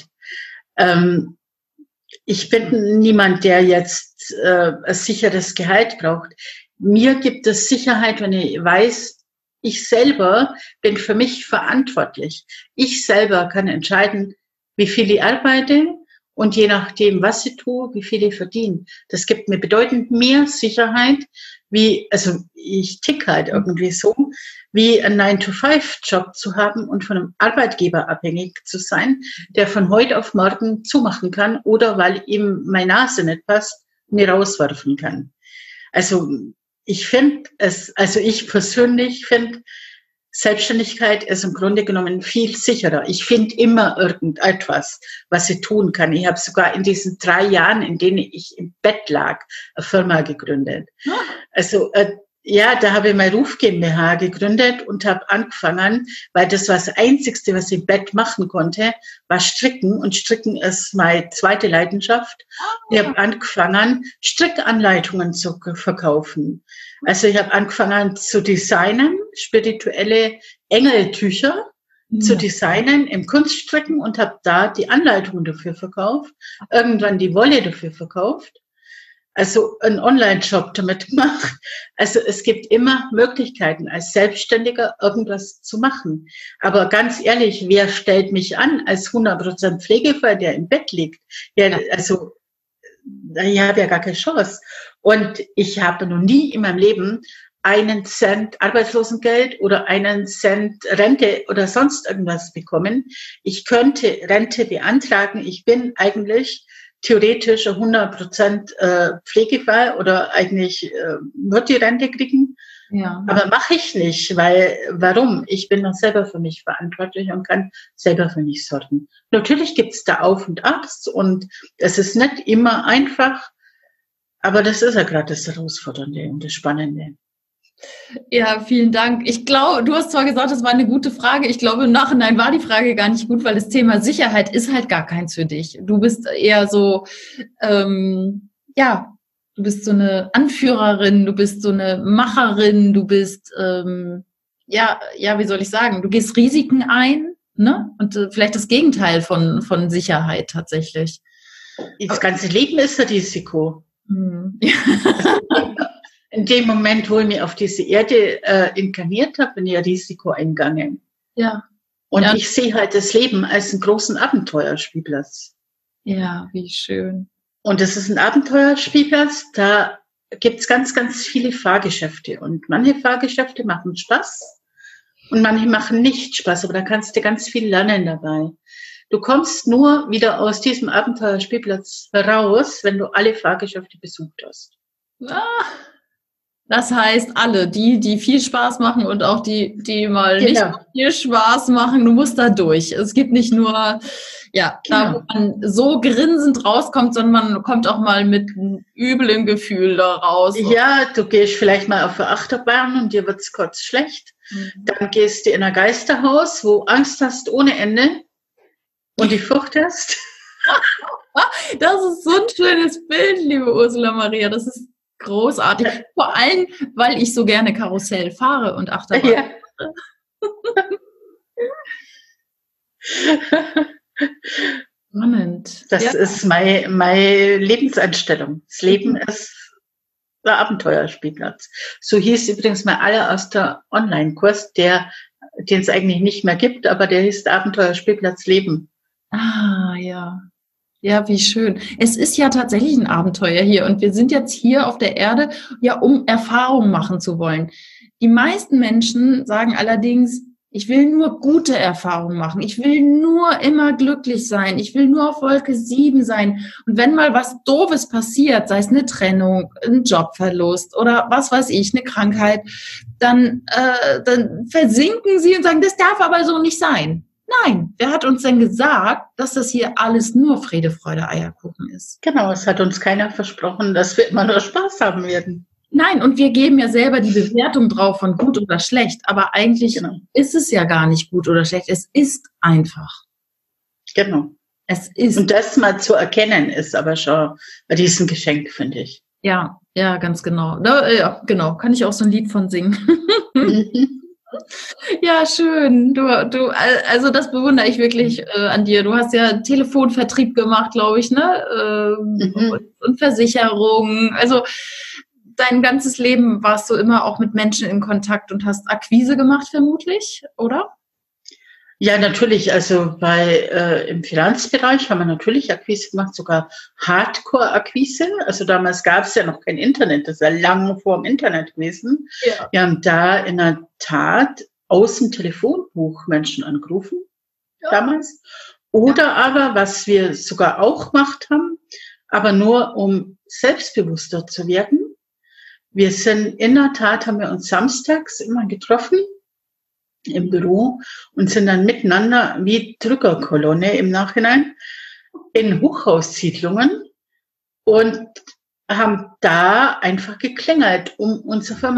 Ich bin niemand, der jetzt ein sicheres Gehalt braucht. Mir gibt es Sicherheit, wenn ich weiß, ich selber bin für mich verantwortlich. Ich selber kann entscheiden, wie viel ich arbeite und je nachdem, was ich tue, wie viel ich verdiene. Das gibt mir bedeutend mehr Sicherheit, ich tick halt irgendwie so, wie einen 9-to-5-Job zu haben und von einem Arbeitgeber abhängig zu sein, der von heute auf morgen zumachen kann oder weil ihm meine Nase nicht passt, mir rauswerfen kann. Also ich persönlich finde, Selbstständigkeit ist im Grunde genommen viel sicherer. Ich finde immer irgendetwas, was ich tun kann. Ich habe sogar in diesen 3 Jahren, in denen ich im Bett lag, eine Firma gegründet. Also Ja, da habe ich meine Ruf GmbH gegründet und habe angefangen, weil das war das Einzigste, was ich im Bett machen konnte, war Stricken. Und Stricken ist meine zweite Leidenschaft. Ich habe angefangen, Strickanleitungen zu verkaufen. Also ich habe angefangen zu designen, spirituelle Engeltücher zu designen im Kunststricken und habe da die Anleitungen dafür verkauft, irgendwann die Wolle dafür verkauft. Also einen Online-Shop damit gemacht. Also es gibt immer Möglichkeiten, als Selbstständiger irgendwas zu machen. Aber ganz ehrlich, wer stellt mich an als 100% Pflegefall, der im Bett liegt? Ja, also ich habe ja gar keine Chance. Und ich habe noch nie in meinem Leben einen Cent Arbeitslosengeld oder einen Cent Rente oder sonst irgendwas bekommen. Ich könnte Rente beantragen. Ich bin eigentlich theoretisch 100% Pflegefall oder eigentlich wird die Rente kriegen. Ja. Aber mache ich nicht, weil, warum? Ich bin noch selber für mich verantwortlich und kann selber für mich sorgen. Natürlich gibt's da Auf und Abs und es ist nicht immer einfach, aber das ist ja gerade das Herausfordernde und das Spannende. Ja, vielen Dank. Ich glaube, du hast zwar gesagt, das war eine gute Frage. Ich glaube, im Nachhinein war die Frage gar nicht gut, weil das Thema Sicherheit ist halt gar keins für dich. Du bist eher so, ja, du bist so eine Anführerin, du bist so eine Macherin, du bist, ja, wie soll ich sagen, du gehst Risiken ein, ne? Und vielleicht das Gegenteil von Sicherheit tatsächlich. Das ganze Leben ist ein Risiko. In dem Moment, wo ich mich auf diese Erde inkarniert habe, bin ich ein Risiko eingegangen. Ja. Und ja, ich sehe halt das Leben als einen großen Abenteuerspielplatz. Ja, wie schön. Und es ist ein Abenteuerspielplatz, da gibt's ganz, ganz viele Fahrgeschäfte. Und manche Fahrgeschäfte machen Spaß und manche machen nicht Spaß, aber da kannst du ganz viel lernen dabei. Du kommst nur wieder aus diesem Abenteuerspielplatz heraus, wenn du alle Fahrgeschäfte besucht hast. Das heißt, alle, die viel Spaß machen und auch die mal nicht viel Spaß machen, du musst da durch. Es gibt nicht nur, ja, da wo man so grinsend rauskommt, sondern man kommt auch mal mit einem üblen Gefühl da raus. Ja, du gehst vielleicht mal auf eine Achterbahn und dir wird's kurz schlecht. Dann gehst du in ein Geisterhaus, wo Angst hast ohne Ende und die Furcht hast. Das ist so ein schönes Bild, liebe Ursula Maria. Das ist großartig. Vor allem, weil ich so gerne Karussell fahre und Achterbahn. Ja. Spannend. Das ist meine Lebenseinstellung. Das Leben ist der Abenteuerspielplatz. So hieß übrigens mein allererster Online-Kurs, den es eigentlich nicht mehr gibt, aber der hieß Abenteuerspielplatz Leben. Ah, ja. Ja, wie schön. Es ist ja tatsächlich ein Abenteuer hier und wir sind jetzt hier auf der Erde, ja, um Erfahrungen machen zu wollen. Die meisten Menschen sagen allerdings, ich will nur gute Erfahrungen machen. Ich will nur immer glücklich sein. Ich will nur auf Wolke 7 sein. Und wenn mal was Doofes passiert, sei es eine Trennung, ein Jobverlust oder was weiß ich, eine Krankheit, dann versinken sie und sagen, das darf aber so nicht sein. Nein, wer hat uns denn gesagt, dass das hier alles nur Friede, Freude, Eierkuchen ist? Genau, es hat uns keiner versprochen, dass wir immer nur Spaß haben werden. Nein, und wir geben ja selber die Bewertung drauf von gut oder schlecht, aber eigentlich ist es ja gar nicht gut oder schlecht, es ist einfach. Genau. Es ist. Und das mal zu erkennen, ist aber schon ein Riesengeschenk, finde ich. Ja, ganz genau. Ja, genau, kann ich auch so ein Lied von singen. Ja, schön. Also das bewundere ich wirklich an dir. Du hast ja Telefonvertrieb gemacht, glaube ich, ne? Und Versicherungen. Also dein ganzes Leben warst du immer auch mit Menschen in Kontakt und hast Akquise gemacht, vermutlich, oder? Ja, natürlich. Also im Finanzbereich haben wir natürlich Akquise gemacht, sogar Hardcore-Akquise. Also damals gab es ja noch kein Internet, das ist ja lange vor dem Internet gewesen. Ja. Wir haben da in der Tat aus dem Telefonbuch Menschen angerufen, damals. Oder aber, was wir sogar auch gemacht haben, aber nur um selbstbewusster zu werden. Wir sind in der Tat, haben wir uns samstags immer getroffen im Büro und sind dann miteinander wie Drückerkolonne im Nachhinein in Hochhaussiedlungen und haben da einfach geklingelt, um unsere Firma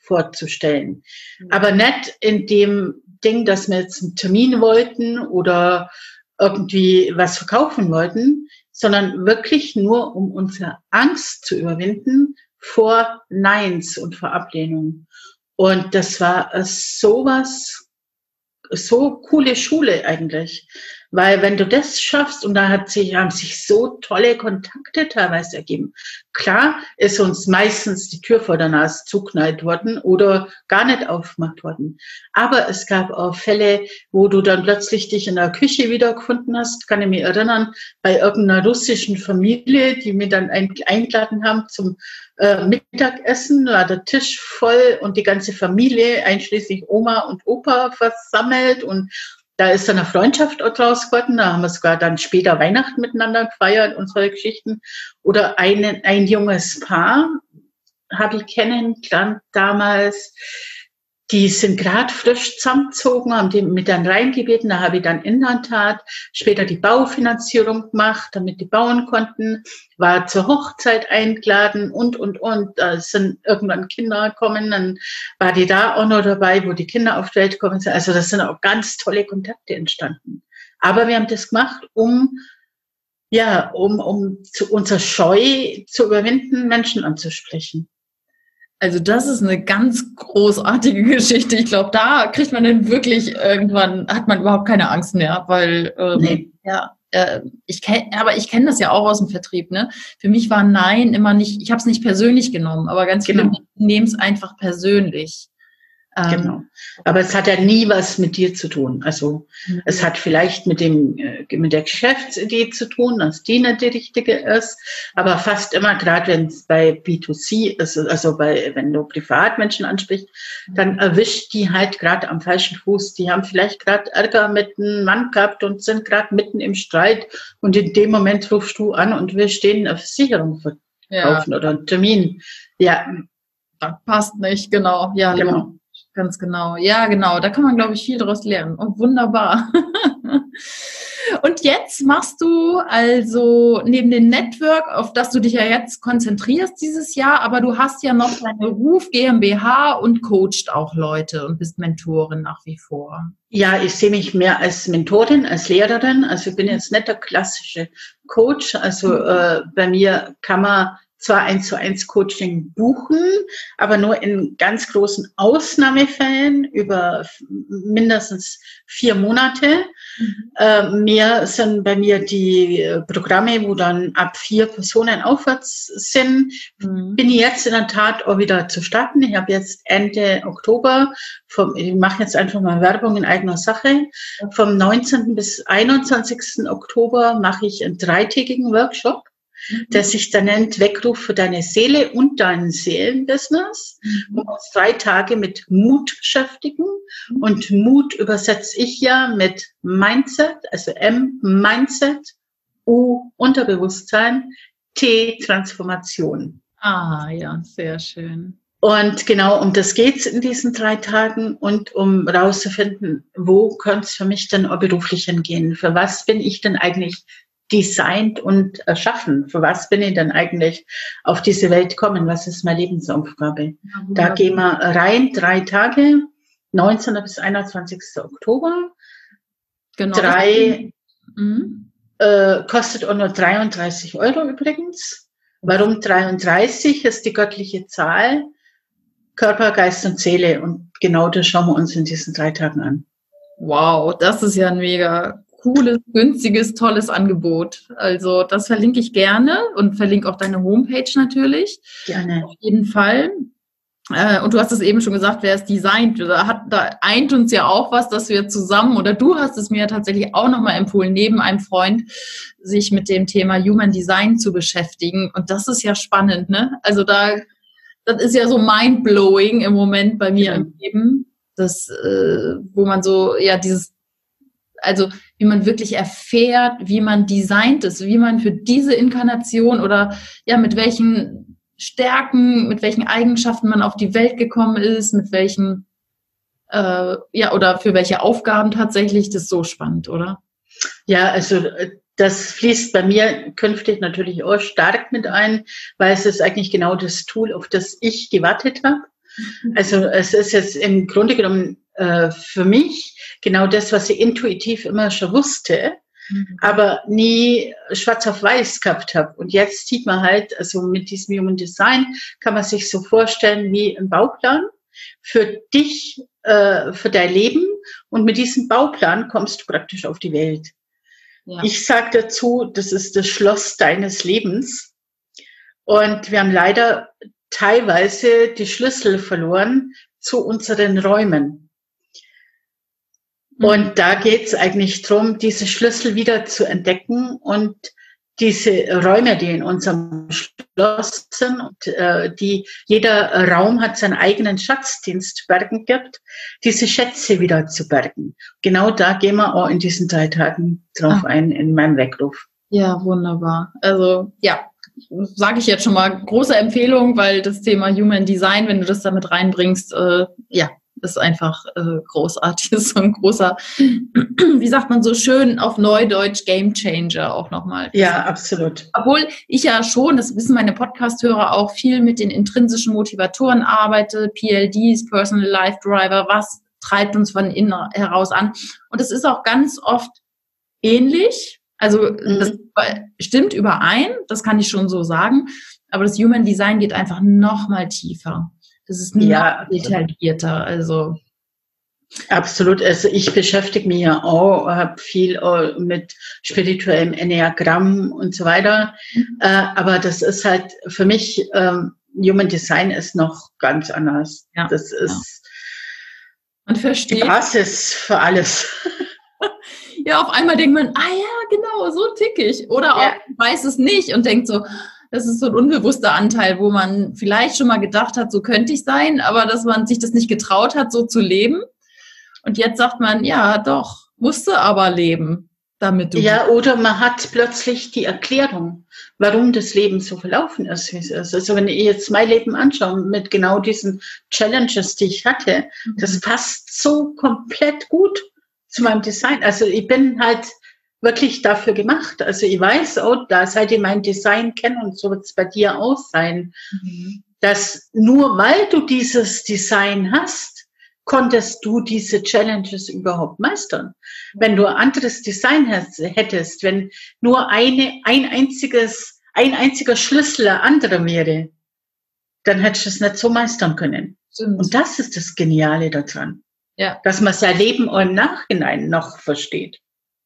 vorzustellen. Aber nicht in dem Ding, dass wir jetzt einen Termin wollten oder irgendwie was verkaufen wollten, sondern wirklich nur, um unsere Angst zu überwinden vor Neins und vor Ablehnung. Und das war sowas, so coole Schule eigentlich. Weil wenn du das schaffst, und da haben sich so tolle Kontakte teilweise ergeben. Klar ist uns meistens die Tür vor der Nase zuknallt worden oder gar nicht aufgemacht worden. Aber es gab auch Fälle, wo du dann plötzlich dich in der Küche wiedergefunden hast, kann ich mich erinnern, bei irgendeiner russischen Familie, die mir dann eingeladen haben zum Mittagessen, war der Tisch voll und die ganze Familie, einschließlich Oma und Opa, versammelt, und da ist dann eine Freundschaft draus geworden. Da haben wir sogar dann später Weihnachten miteinander gefeiert und solche Geschichten. Oder ein junges Paar habe ich kennengelernt damals. Die sind gerade frisch zusammengezogen, haben die mit dann reingebeten. Da habe ich dann in der Tat später die Baufinanzierung gemacht, damit die bauen konnten. War zur Hochzeit eingeladen und. Da sind irgendwann Kinder gekommen. Dann war die da auch noch dabei, wo die Kinder auf die Welt gekommen sind. Also das sind auch ganz tolle Kontakte entstanden. Aber wir haben das gemacht, um unser Scheu zu überwinden, Menschen anzusprechen. Also das ist eine ganz großartige Geschichte. Ich glaube, da kriegt man dann wirklich irgendwann, hat man überhaupt keine Angst mehr, weil Nee. ich kenne das ja auch aus dem Vertrieb. Ne? Für mich war Nein immer nicht, ich habe es nicht persönlich genommen, aber ganz viele Menschen nehmen es einfach persönlich. Genau. Aber es hat ja nie was mit dir zu tun. Also es hat vielleicht mit der Geschäftsidee zu tun, dass die nicht die richtige ist. Aber fast immer, gerade wenn es bei B2C ist, also wenn du Privatmenschen ansprichst, dann erwischt die halt gerade am falschen Fuß. Die haben vielleicht gerade Ärger mit einem Mann gehabt und sind gerade mitten im Streit. Und in dem Moment rufst du an und willst denen eine Versicherung verkaufen oder einen Termin. Ja. Das passt nicht, genau. Ja, genau. Ganz genau. Ja, genau. Da kann man, glaube ich, viel daraus lernen. Oh, wunderbar. Und jetzt machst du also neben dem Network, auf das du dich ja jetzt konzentrierst dieses Jahr, aber du hast ja noch deine Ruf GmbH und coacht auch Leute und bist Mentorin nach wie vor. Ja, ich sehe mich mehr als Mentorin, als Lehrerin. Also ich bin jetzt nicht der klassische Coach. Also bei mir kann man zwar 1:1 Coaching buchen, aber nur in ganz großen Ausnahmefällen über mindestens 4 Monate. Mehr sind bei mir die Programme, wo dann ab 4 Personen aufwärts sind. Bin ich jetzt in der Tat auch wieder zu starten. Ich habe jetzt Ende Oktober, ich mache jetzt einfach mal Werbung in eigener Sache, vom 19. bis 21. Oktober mache ich einen 3-tägigen Workshop, der sich dann nennt Weckruf für deine Seele und dein Seelenbusiness. Wir uns 3 Tage mit Mut beschäftigen. Und Mut übersetze ich ja mit Mindset, also M, Mindset, U, Unterbewusstsein, T, Transformation. Ah, ja, sehr schön. Und genau um das geht's in diesen 3 Tagen und um rauszufinden, wo könnte es für mich denn auch beruflich hingehen? Für was bin ich denn eigentlich designt und erschaffen? Für was bin ich denn eigentlich auf diese Welt gekommen? Was ist meine Lebensaufgabe? Ja, da gehen wir rein, 3 Tage, 19. bis 21. Oktober. Genau. Kostet auch nur 33 € übrigens. Warum 33? Ist die göttliche Zahl. Körper, Geist und Seele. Und genau das schauen wir uns in diesen 3 Tagen an. Wow, das ist ja ein mega cooles, günstiges, tolles Angebot. Also das verlinke ich gerne und verlinke auch deine Homepage natürlich. Gerne. Auf jeden Fall. Und du hast es eben schon gesagt, wer es designt. Da eint uns ja auch was, dass wir zusammen, oder du hast es mir tatsächlich auch nochmal empfohlen, neben einem Freund, sich mit dem Thema Human Design zu beschäftigen. Und das ist ja spannend, ne? Also das ist ja so mindblowing im Moment bei mir im Leben. Das, wo man so, ja, also wie man wirklich erfährt, wie man designt ist, wie man für diese Inkarnation oder ja, mit welchen Stärken, mit welchen Eigenschaften man auf die Welt gekommen ist, mit welchen, oder für welche Aufgaben tatsächlich. Das ist so spannend, oder? Ja, also das fließt bei mir künftig natürlich auch stark mit ein, weil es ist eigentlich genau das Tool, auf das ich gewartet habe. Also es ist jetzt im Grunde genommen für mich genau das, was ich intuitiv immer schon wusste, aber nie schwarz auf weiß gehabt habe. Und jetzt sieht man halt, also mit diesem Human Design kann man sich so vorstellen wie ein Bauplan für dich, für dein Leben. Und mit diesem Bauplan kommst du praktisch auf die Welt. Ja. Ich sage dazu, das ist das Schloss deines Lebens. Und wir haben leider teilweise die Schlüssel verloren zu unseren Räumen. Und da geht es eigentlich darum, diese Schlüssel wieder zu entdecken und diese Räume, die in unserem Schloss sind, und jeder Raum hat seinen eigenen Schatz, den es zu bergen gibt, diese Schätze wieder zu bergen. Genau da gehen wir auch in diesen 3 Tagen drauf ein, in meinem Weckruf. Ja, wunderbar. Also, ja, sage ich jetzt schon mal, große Empfehlung, weil das Thema Human Design, wenn du das damit reinbringst, ja, ist einfach großartig. Ist so ein großer, wie sagt man so schön auf Neudeutsch, Game Changer auch nochmal. Ja, absolut. Obwohl ich ja schon, das wissen meine Podcast-Hörer auch, viel mit den intrinsischen Motivatoren arbeite, PLDs, Personal Life Driver, was treibt uns von innen heraus an. Und es ist auch ganz oft ähnlich. Also das stimmt überein, das kann ich schon so sagen. Aber das Human Design geht einfach noch mal tiefer. Das ist noch detaillierter. Also absolut. Also ich beschäftige mich ja auch, habe viel mit spirituellem Enneagramm und so weiter. Aber das ist halt für mich, Human Design ist noch ganz anders. Ja, das ist man versteht. Die Basis für alles. Ja, auf einmal denkt man, ja, genau, so tick ich. Oder auch weiß es nicht und denkt so, das ist so ein unbewusster Anteil, wo man vielleicht schon mal gedacht hat, so könnte ich sein, aber dass man sich das nicht getraut hat, so zu leben. Und jetzt sagt man, ja, doch, musste aber leben, damit du... Ja, oder man hat plötzlich die Erklärung, warum das Leben so verlaufen ist, wie es ist. Also wenn ich jetzt mein Leben anschaue, mit genau diesen Challenges, die ich hatte, das passt so komplett gut zu meinem Design. Also ich bin halt wirklich dafür gemacht. Also ich weiß auch, da seit ich mein Design kenne, und so wird es bei dir auch sein, dass nur weil du dieses Design hast, konntest du diese Challenges überhaupt meistern. Wenn du ein anderes Design hättest, wenn nur ein einziger Schlüssel ein anderer wäre, dann hättest du es nicht so meistern können. Stimmt. Und das ist das Geniale daran. Ja. Dass man sein Leben auch im Nachhinein noch versteht.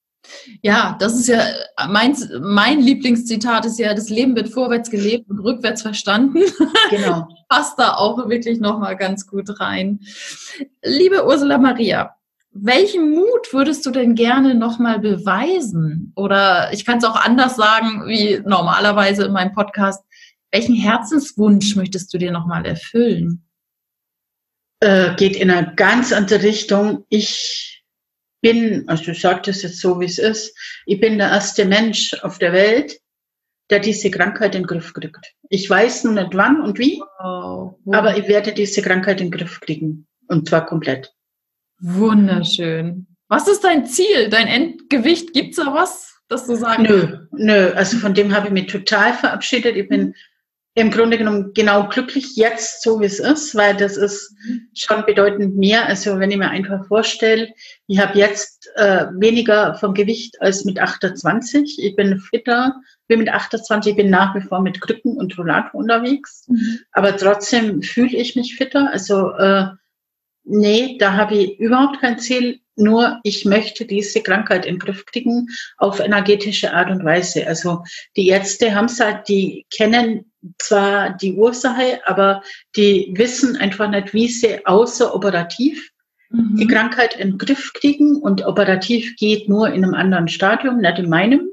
Ja, das ist ja, mein Lieblingszitat ist ja, das Leben wird vorwärts gelebt und rückwärts verstanden. Genau. Passt da auch wirklich nochmal ganz gut rein. Liebe Ursula Maria, welchen Mut würdest du denn gerne nochmal beweisen? Oder ich kann es auch anders sagen, wie normalerweise in meinem Podcast. Welchen Herzenswunsch möchtest du dir nochmal erfüllen? Geht in eine ganz andere Richtung. Also ich sage das jetzt so, wie es ist, ich bin der erste Mensch auf der Welt, der diese Krankheit in den Griff kriegt. Ich weiß nur nicht wann und wie, aber ich werde diese Krankheit in den Griff kriegen. Und zwar komplett. Wunderschön. Was ist dein Ziel, dein Endgewicht? Gibt's da was, dass du sagst? Nö. Also von dem habe ich mich total verabschiedet. Ich bin im Grunde genommen genau glücklich jetzt, so wie es ist, weil das ist schon bedeutend mehr. Also wenn ich mir einfach vorstelle, ich habe jetzt weniger vom Gewicht als mit 28. Ich bin fitter, wie mit 28. Ich bin nach wie vor mit Krücken und Rollator unterwegs. Aber trotzdem fühle ich mich fitter. Also nee, da habe ich überhaupt kein Ziel. Nur ich möchte diese Krankheit in den Griff kriegen auf energetische Art und Weise. Also die Ärzte haben es halt, die kennen zwar die Ursache, aber die wissen einfach nicht, wie sie außeroperativ die Krankheit in den Griff kriegen. Und operativ geht nur in einem anderen Stadium, nicht in meinem.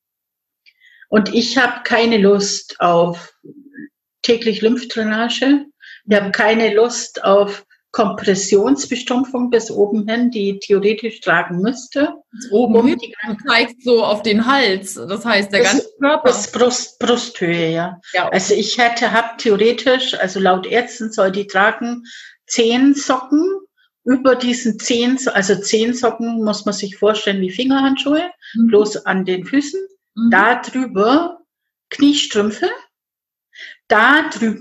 Und ich habe keine Lust auf täglich Lymphdrainage. Ich habe keine Lust auf Kompressionsbestumpfung bis oben hin, die ich theoretisch tragen müsste. Oben hin, du zeigst so auf den Hals, das heißt der ganze Körper. Bis Brusthöhe, ja. Also ich habe theoretisch, also laut Ärzten soll die tragen 10 Socken, über diesen 10 Socken muss man sich vorstellen wie Fingerhandschuhe, bloß an den Füßen, da drüber Kniestrümpfe, da drüber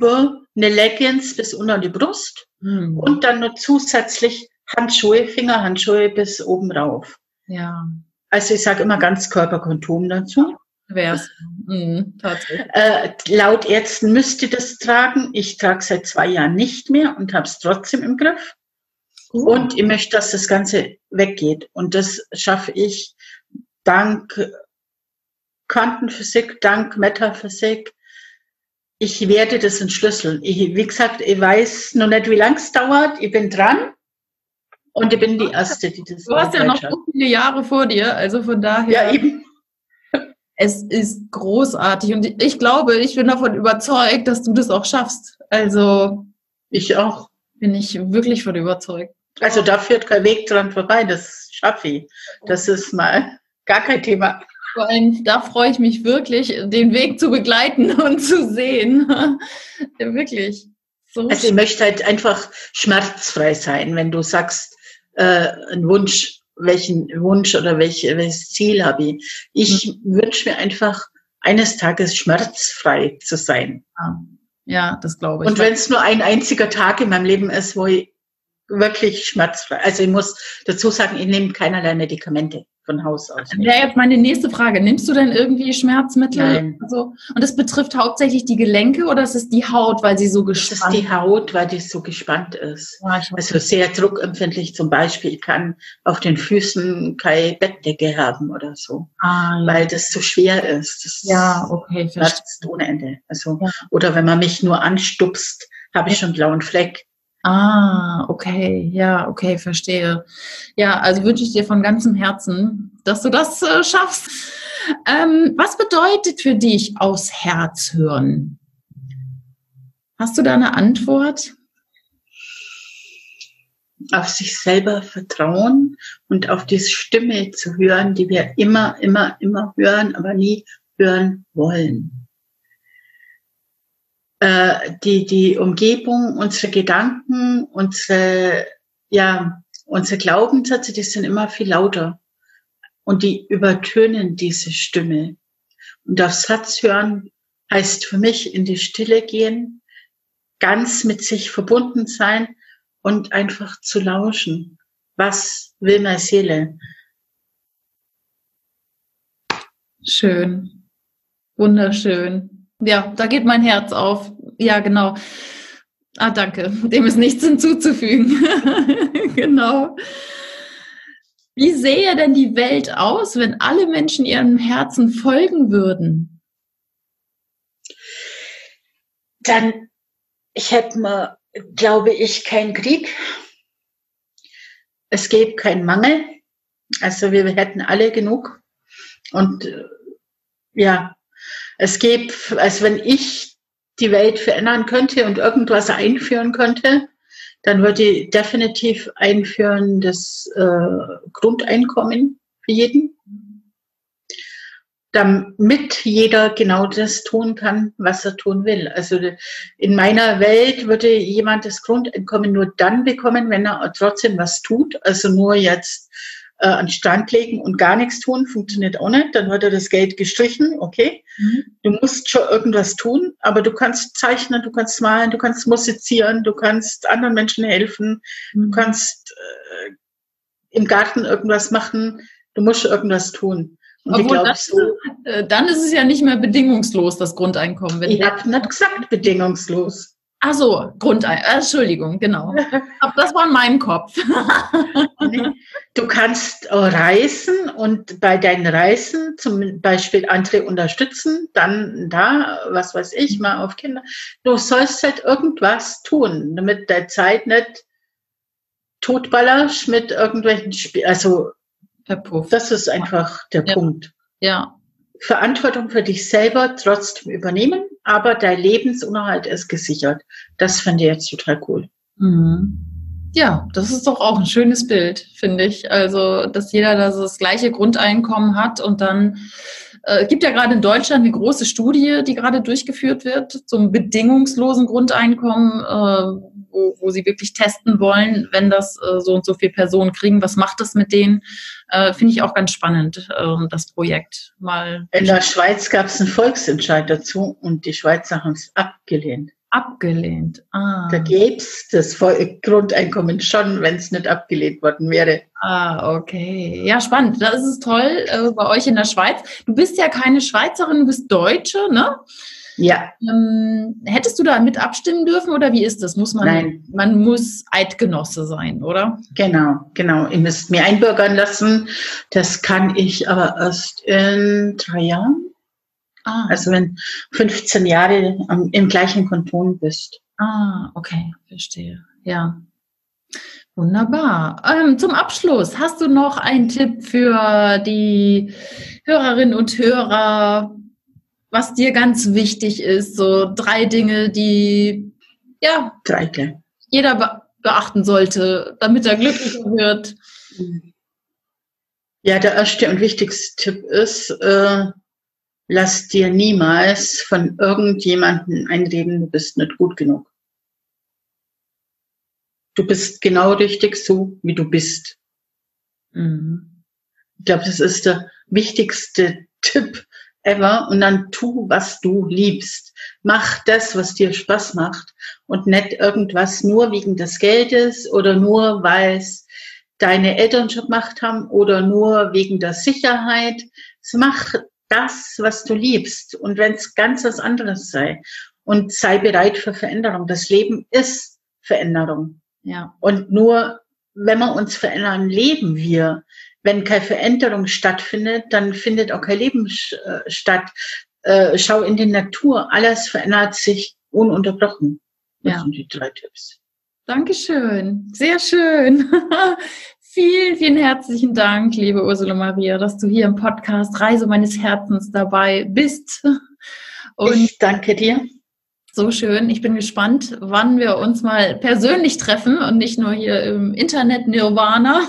eine Leggings bis unter die Brust und dann nur zusätzlich Handschuhe, Fingerhandschuhe bis oben rauf. Ja. Also ich sage immer Ganzkörperkondom dazu. Wär's. Tatsächlich. Laut Ärzten müsste das tragen. Ich trage seit 2 Jahren nicht mehr und habe es trotzdem im Griff. Und ich möchte, dass das Ganze weggeht. Und das schaffe ich dank Quantenphysik, dank Metaphysik. Ich werde das entschlüsseln. Wie gesagt, ich weiß noch nicht, wie lange es dauert. Ich bin dran. Und ich bin die Erste, die das Du hast ja noch so viele Jahre vor dir. Also von daher. Ja, eben. Es ist großartig. Und ich glaube, ich bin davon überzeugt, dass du das auch schaffst. Also. Ich auch. Bin ich wirklich von überzeugt. Also da führt kein Weg dran vorbei. Das schaffe ich. Das ist mal gar kein Thema. Vor allem, da freue ich mich wirklich, den Weg zu begleiten und zu sehen. Ja, wirklich. So. Also ich möchte halt einfach schmerzfrei sein, wenn du sagst, ein Wunsch, welchen Wunsch oder welches Ziel habe ich. Ich wünsche mir einfach, eines Tages schmerzfrei zu sein. Ja, das glaube ich. Und wenn es nur ein einziger Tag in meinem Leben ist, wo ich wirklich schmerzfrei, also ich muss dazu sagen, ich nehme keinerlei Medikamente von Haus aus. Wäre jetzt meine nächste Frage. Nimmst du denn irgendwie Schmerzmittel? Nein. Also, und das betrifft hauptsächlich die Gelenke oder ist es die Haut, weil sie so gespannt ist? Das ist die Haut, weil die so gespannt ist. Ja, also sehr druckempfindlich zum Beispiel. Ich kann auf den Füßen keine Bettdecke haben oder so, weil das so schwer ist. Das okay, schmerzt ohne Ende. Also, oder wenn man mich nur anstupst, habe ich schon blauen Fleck. Okay. Ja, okay, verstehe. Ja, also wünsche ich dir von ganzem Herzen, dass du das schaffst. Was bedeutet für dich aus Herz hören? Hast du da eine Antwort? Auf sich selber vertrauen und auf diese Stimme zu hören, die wir immer hören, aber nie hören wollen. Die Umgebung, unsere Gedanken, unsere Glaubenssätze, die sind immer viel lauter. Und die übertönen diese Stimme. Und aufs Herz hören heißt für mich in die Stille gehen, ganz mit sich verbunden sein und einfach zu lauschen. Was will meine Seele? Schön. Wunderschön. Ja, da geht mein Herz auf. Ja, genau. Danke. Dem ist nichts hinzuzufügen. Genau. Wie sähe denn die Welt aus, wenn alle Menschen ihrem Herzen folgen würden? Dann hätten wir, glaube ich, keinen Krieg. Es gäbe keinen Mangel. Also wir hätten alle genug. Und es gäbe, als wenn ich die Welt verändern könnte und irgendwas einführen könnte, dann würde ich definitiv einführen das Grundeinkommen für jeden, damit jeder genau das tun kann, was er tun will. Also in meiner Welt würde jemand das Grundeinkommen nur dann bekommen, wenn er trotzdem was tut. Also nur jetzt an den Strand legen und gar nichts tun, funktioniert auch nicht. Dann wird das Geld gestrichen, okay. Du musst schon irgendwas tun, aber du kannst zeichnen, du kannst malen, du kannst musizieren, du kannst anderen Menschen helfen, du kannst im Garten irgendwas machen, du musst irgendwas tun. Und obwohl dann ist es ja nicht mehr bedingungslos, das Grundeinkommen. Ich habe nicht gesagt bedingungslos. Ach so, Entschuldigung, genau. Aber das war in meinem Kopf. Du kannst reisen und bei deinen Reisen zum Beispiel andere unterstützen, dann was weiß ich, mal auf Kinder. Du sollst halt irgendwas tun, damit deine Zeit nicht totballerst mit irgendwelchen Spielen. Also das ist einfach der Punkt. Ja. Verantwortung für dich selber trotzdem übernehmen, aber dein Lebensunterhalt ist gesichert. Das fand ich jetzt total cool. Ja, das ist doch auch ein schönes Bild, finde ich. Also, dass jeder das gleiche Grundeinkommen hat und dann gibt ja gerade in Deutschland eine große Studie, die gerade durchgeführt wird zum bedingungslosen Grundeinkommen, wo sie wirklich testen wollen, wenn das so und so viele Personen kriegen, was macht das mit denen? Finde ich auch ganz spannend, das Projekt mal. In der Schweiz gab es einen Volksentscheid dazu und die Schweizer haben es abgelehnt. Abgelehnt. Da gäbe es das Grundeinkommen schon, wenn es nicht abgelehnt worden wäre. Okay. Ja, spannend. Das ist toll bei euch in der Schweiz. Du bist ja keine Schweizerin, du bist Deutsche, ne? Ja. Hättest du da mit abstimmen dürfen oder wie ist das? Nein. Man muss Eidgenosse sein, oder? Genau. Ihr müsst mir einbürgern lassen. Das kann ich aber erst in 3 Jahren. Also wenn 15 Jahre im gleichen Kanton bist. Okay, verstehe. Ja, wunderbar. Zum Abschluss, hast du noch einen Tipp für die Hörerinnen und Hörer, was dir ganz wichtig ist? So 3 Dinge, die jeder beachten sollte, damit er glücklicher wird. Ja, der erste und wichtigste Tipp ist, lass dir niemals von irgendjemandem einreden, du bist nicht gut genug. Du bist genau richtig so, wie du bist. Ich glaube, das ist der wichtigste Tipp ever. Und dann tu, was du liebst. Mach das, was dir Spaß macht und nicht irgendwas nur wegen des Geldes oder nur, weil es deine Eltern schon gemacht haben oder nur wegen der Sicherheit. Mach das, was du liebst. Und wenn es ganz was anderes sei. Und sei bereit für Veränderung. Das Leben ist Veränderung. Ja. Und nur, wenn wir uns verändern, leben wir. Wenn keine Veränderung stattfindet, dann findet auch kein Leben statt. Schau in die Natur. Alles verändert sich ununterbrochen. Das sind die 3 Tipps. Dankeschön. Sehr schön. Vielen, vielen herzlichen Dank, liebe Ursula Maria, dass du hier im Podcast Reise meines Herzens dabei bist. Und ich danke dir. So schön. Ich bin gespannt, wann wir uns mal persönlich treffen und nicht nur hier im Internet Nirvana.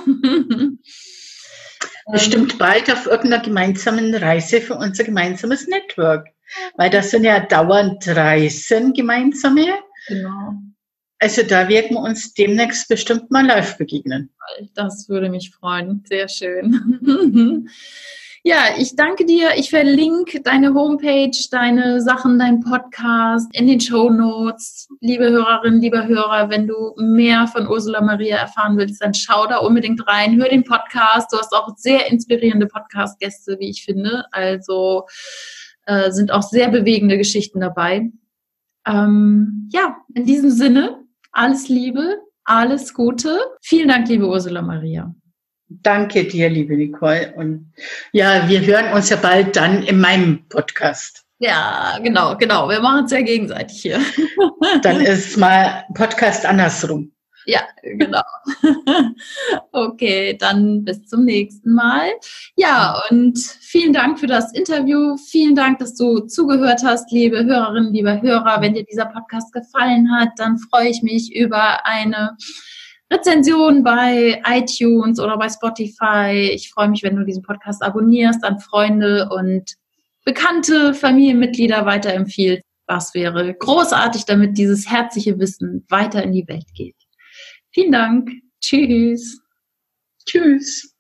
Bestimmt bald auf irgendeiner gemeinsamen Reise für unser gemeinsames Network. Weil das sind ja dauernd Reisen gemeinsame. Genau. Also da werden wir uns demnächst bestimmt mal live begegnen. Das würde mich freuen. Sehr schön. Ja, ich danke dir. Ich verlinke deine Homepage, deine Sachen, deinen Podcast in den Shownotes. Liebe Hörerinnen, lieber Hörer, wenn du mehr von Ursula Maria erfahren willst, dann schau da unbedingt rein. Hör den Podcast. Du hast auch sehr inspirierende Podcast-Gäste, wie ich finde. Also sind auch sehr bewegende Geschichten dabei. Ja, in diesem Sinne, alles Liebe, alles Gute. Vielen Dank, liebe Ursula Maria. Danke dir, liebe Nicole. Und ja, wir hören uns ja bald dann in meinem Podcast. Ja, genau. Wir machen es ja gegenseitig hier. Dann ist mal Podcast andersrum. Ja, genau. Okay, dann bis zum nächsten Mal. Ja, und vielen Dank für das Interview. Vielen Dank, dass du zugehört hast, liebe Hörerinnen, lieber Hörer. Wenn dir dieser Podcast gefallen hat, dann freue ich mich über eine Rezension bei iTunes oder bei Spotify. Ich freue mich, wenn du diesen Podcast abonnierst, an Freunde und bekannte Familienmitglieder weiterempfiehlst. Das wäre großartig, damit dieses herzliche Wissen weiter in die Welt geht. Vielen Dank. Tschüss. Tschüss.